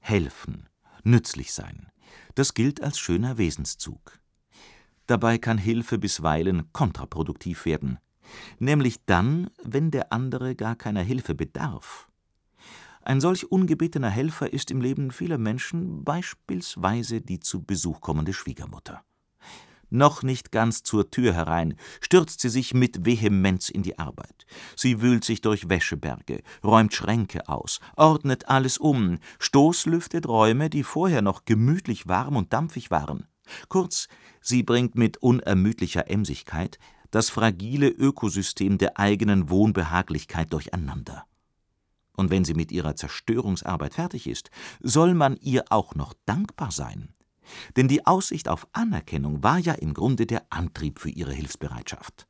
helfen, nützlich sein, das gilt als schöner Wesenszug. Dabei kann Hilfe bisweilen kontraproduktiv werden, nämlich dann, wenn der andere gar keiner Hilfe bedarf. Ein solch ungebetener Helfer ist im Leben vieler Menschen beispielsweise die zu Besuch kommende Schwiegermutter. Noch nicht ganz zur Tür herein, stürzt sie sich mit Vehemenz in die Arbeit. Sie wühlt sich durch Wäscheberge, räumt Schränke aus, ordnet alles um, stoßlüftet Räume, die vorher noch gemütlich warm und dampfig waren. Kurz, sie bringt mit unermüdlicher Emsigkeit das fragile Ökosystem der eigenen Wohnbehaglichkeit durcheinander. Und wenn sie mit ihrer Zerstörungsarbeit fertig ist, soll man ihr auch noch dankbar sein. Denn die Aussicht auf Anerkennung war ja im Grunde der Antrieb für ihre Hilfsbereitschaft.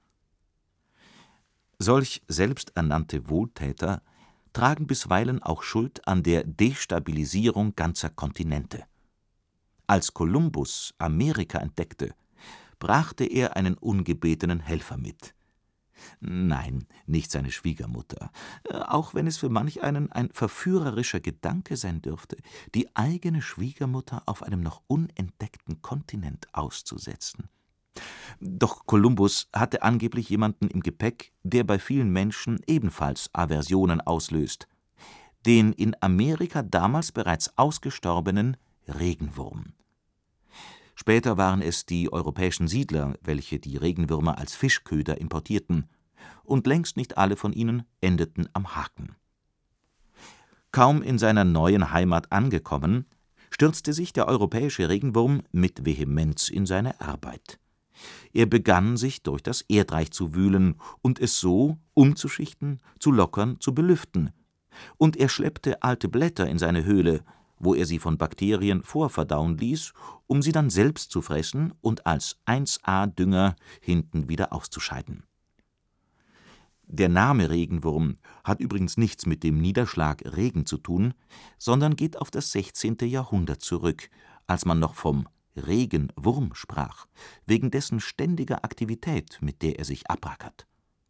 Solch selbsternannte Wohltäter tragen bisweilen auch Schuld an der Destabilisierung ganzer Kontinente. Als Kolumbus Amerika entdeckte, brachte er einen ungebetenen Helfer mit. Nein, nicht seine Schwiegermutter, auch wenn es für manch einen ein verführerischer Gedanke sein dürfte, die eigene Schwiegermutter auf einem noch unentdeckten Kontinent auszusetzen. Doch Kolumbus hatte angeblich jemanden im Gepäck, der bei vielen Menschen ebenfalls Aversionen auslöst: den in Amerika damals bereits ausgestorbenen Regenwurm. Später waren es die europäischen Siedler, welche die Regenwürmer als Fischköder importierten, und längst nicht alle von ihnen endeten am Haken. Kaum in seiner neuen Heimat angekommen, stürzte sich der europäische Regenwurm mit Vehemenz in seine Arbeit. Er begann, sich durch das Erdreich zu wühlen und es so umzuschichten, zu lockern, zu belüften. Und er schleppte alte Blätter in seine Höhle, wo er sie von Bakterien vorverdauen ließ, um sie dann selbst zu fressen und als 1A-Dünger hinten wieder auszuscheiden. Der Name Regenwurm hat übrigens nichts mit dem Niederschlag Regen zu tun, sondern geht auf das 16. Jahrhundert zurück, als man noch vom Regenwurm sprach, wegen dessen ständiger Aktivität, mit der er sich abrackert.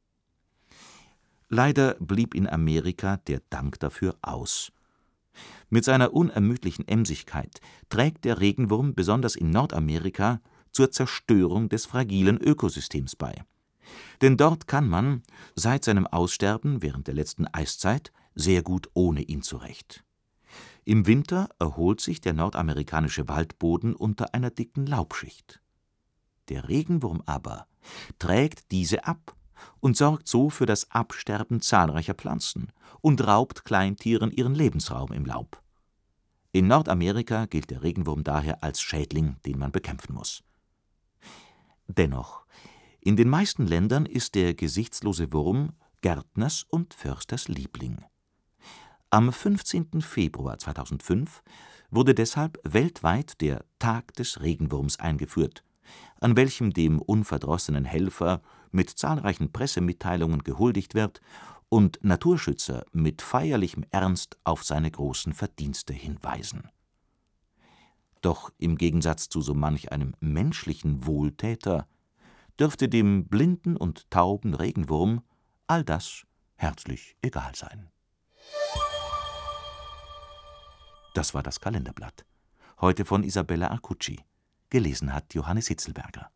Leider blieb in Amerika der Dank dafür aus. Mit seiner unermüdlichen Emsigkeit trägt der Regenwurm besonders in Nordamerika zur Zerstörung des fragilen Ökosystems bei. Denn dort kann man, seit seinem Aussterben während der letzten Eiszeit, sehr gut ohne ihn zurecht. Im Winter erholt sich der nordamerikanische Waldboden unter einer dicken Laubschicht. Der Regenwurm aber trägt diese ab und sorgt so für das Absterben zahlreicher Pflanzen und raubt Kleintieren ihren Lebensraum im Laub. In Nordamerika gilt der Regenwurm daher als Schädling, den man bekämpfen muss. Dennoch, in den meisten Ländern ist der gesichtslose Wurm Gärtners und Försters Liebling. Am 15. Februar 2005 wurde deshalb weltweit der Tag des Regenwurms eingeführt, an welchem dem unverdrossenen Helfer mit zahlreichen Pressemitteilungen gehuldigt wird und Naturschützer mit feierlichem Ernst auf seine großen Verdienste hinweisen. Doch im Gegensatz zu so manch einem menschlichen Wohltäter dürfte dem blinden und tauben Regenwurm all das herzlich egal sein. Das war das Kalenderblatt. Heute von Isabella Arcucci. Gelesen hat Johannes Hitzelberger.